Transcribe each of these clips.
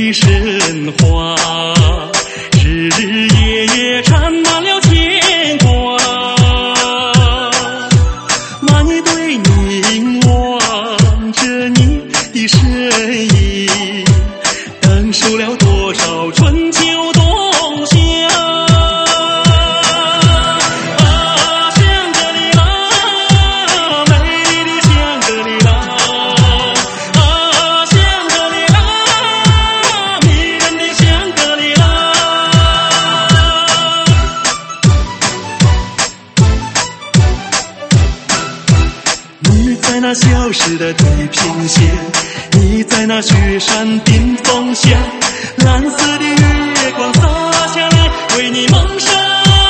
的神话，日日夜夜缠满了牵挂，满一对凝望着你的身影，等受了多少春秋冬夏。在那消失的地平线，你在那雪山顶峰下，蓝色的月光洒下来，为你蒙上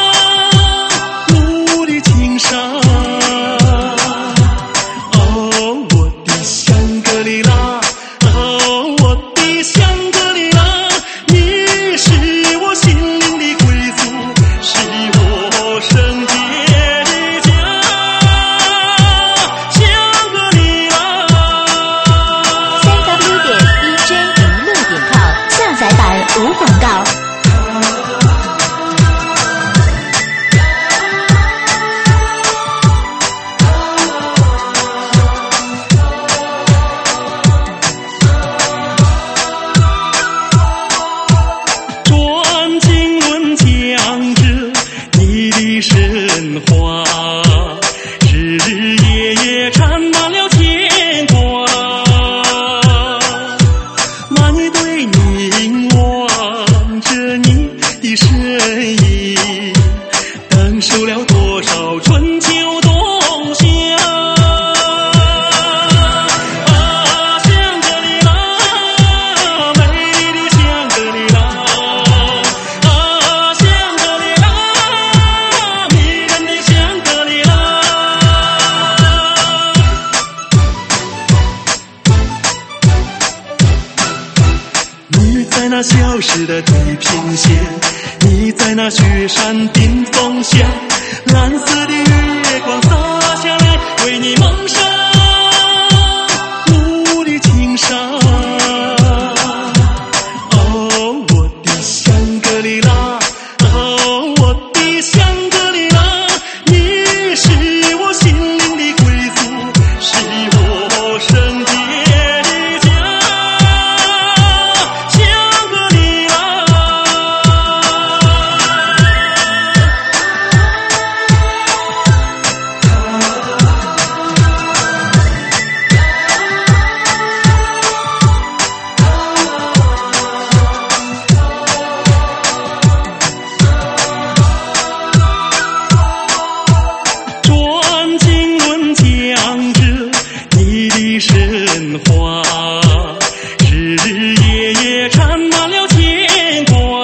我的情伤。哦，我的香格里拉，哦，我的香格里拉，你是我心灵的归宿，是我圣洁的家。 下载版无广告。 转经纶讲着你的神话，日日夜夜缠满了牵挂，满一对凝望着你的身影，等受了多少春秋冬夏。香格里拉，美丽的香格里拉，香格里拉，迷人的香格里拉。你在那消失的地平线，你在那雪山顶峰下，蓝色的月光洒下来，为你蒙上我的情伤。哦，我的香格里拉，哦，我的香格里拉，你是我心灵的归宿，是我圣洁的家。香格里拉，转经纶讲着你的神话，日日夜夜缠满了牵挂，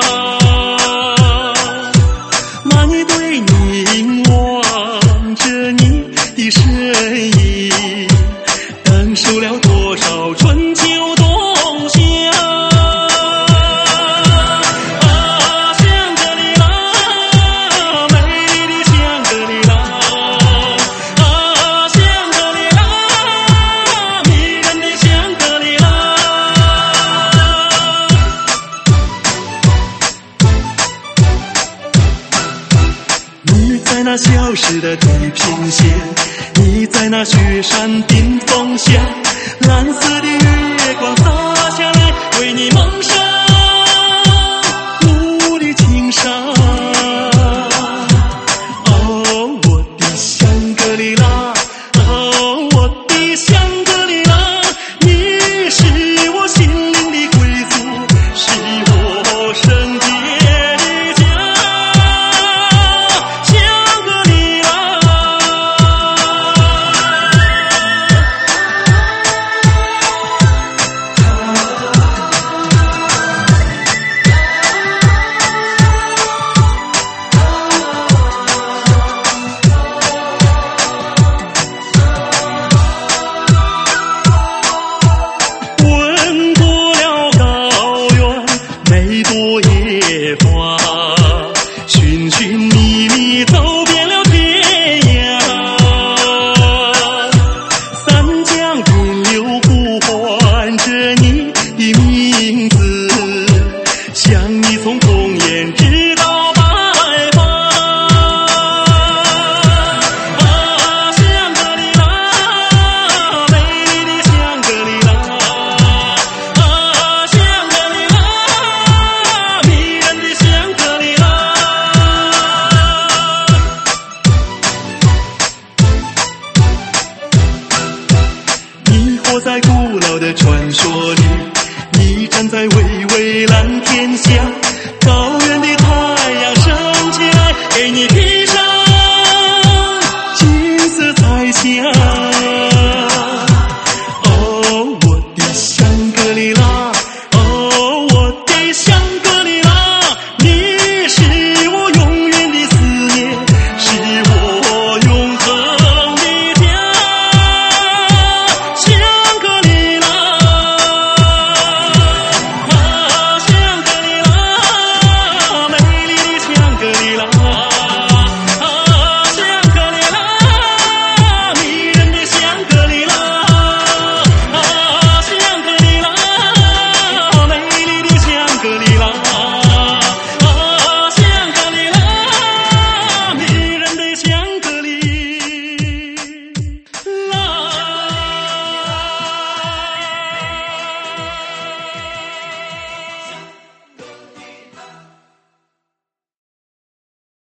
满一对凝望着你的身影，等受了多少春秋冬夏。香格里拉，美丽的香格里拉，香格里拉，迷人的香格里拉。你在那消失的地平线，你在那雪山顶峰下，蓝色的月光洒下来，为你蒙上我的情伤。哦，我的香格里拉，哦，我的香格里拉，你是我心灵的归宿，是我圣洁的家。香格里拉。 在巍巍蓝天下，高原的太阳升起来，给你披上金色彩霞。哦，我的香格里拉。